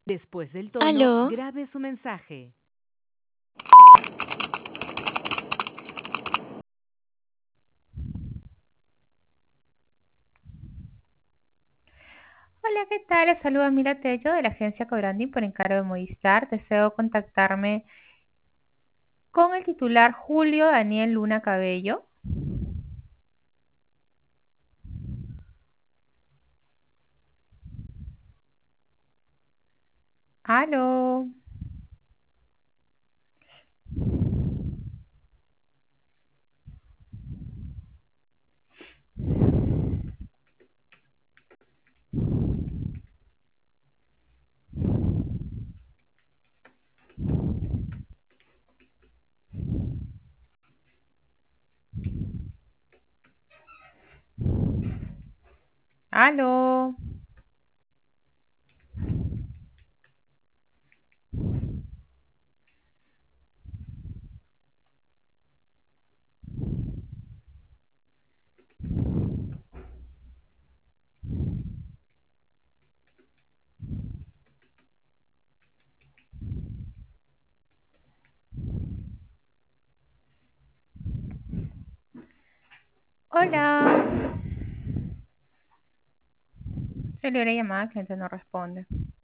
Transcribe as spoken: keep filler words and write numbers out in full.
Después del tono, ¿Aló? grabe su mensaje. Hola, ¿qué tal? Les saluda Mila Tello de la agencia Cobranding por encargo de Movistar. Deseo contactarme con el titular Julio Daniel Luna Cabello. Aló. Aló. Hola. Se le llamada, cliente no responde.